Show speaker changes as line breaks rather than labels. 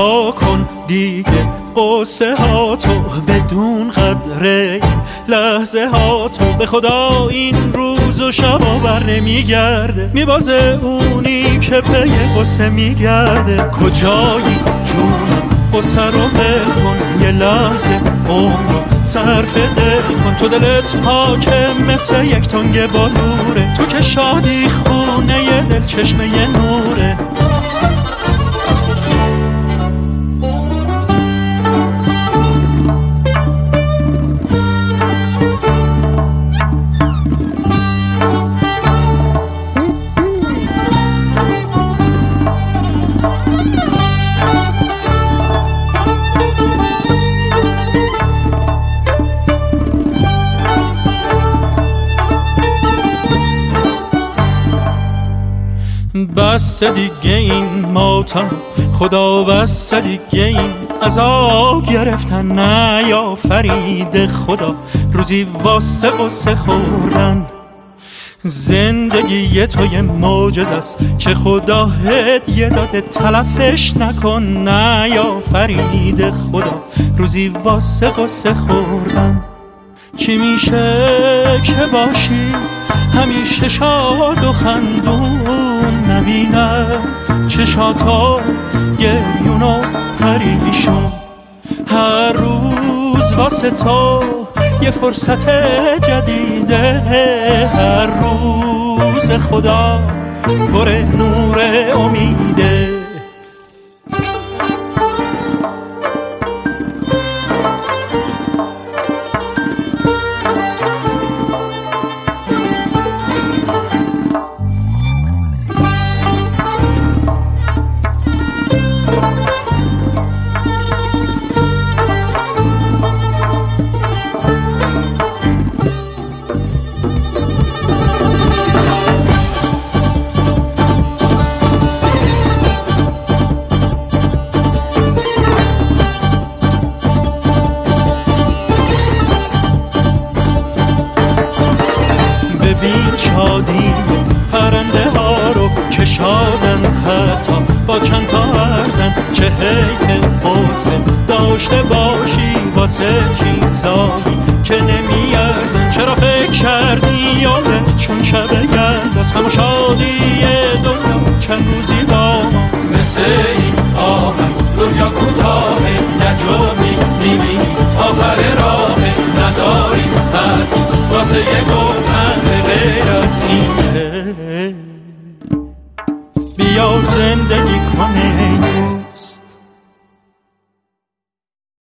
رها کن دیگه قصه ها تو، بدون قدر لحظه ها تو. به خدا این روز و شبا بر نمیگرده، میبازه اونی که پی قصه میگرده. کجایی جونم قصه رو ول کن، یه لحظه عمر رو صرف دل کن. تو دلت پاکه مثل یک تنگ بالوره، تو که شادی خونه ی دل چشمه ی نوره. بس دیگه این ماتم خدا، بس دیگه این عذاب گرفتن. نه یا فرید خدا روزی واسه قصه خوردن. زندگی تو یه معجزه است که خدا هدیه داده، تلفش نکن. نه یا فرید خدا روزی واسه قصه خوردن. چی میشه که باشی همیشه شاد و خندون، نبینم چشاتا گریون و پریشون. هر روز واسه تو یه فرصت جدیده، هر روز خدا پر نور امیده. ببین شادی پرنده ها رو که شادن، حتی با چند تا ارزن. چه حیف قصه داشته باشی واسه چیزایی که نمیارزن. چرا فکر کردی یادت چون شب یلداست، همه شادی دنیا چند روزی با ماست. مثل این آهنگ دنیا کوتاهه، نجامی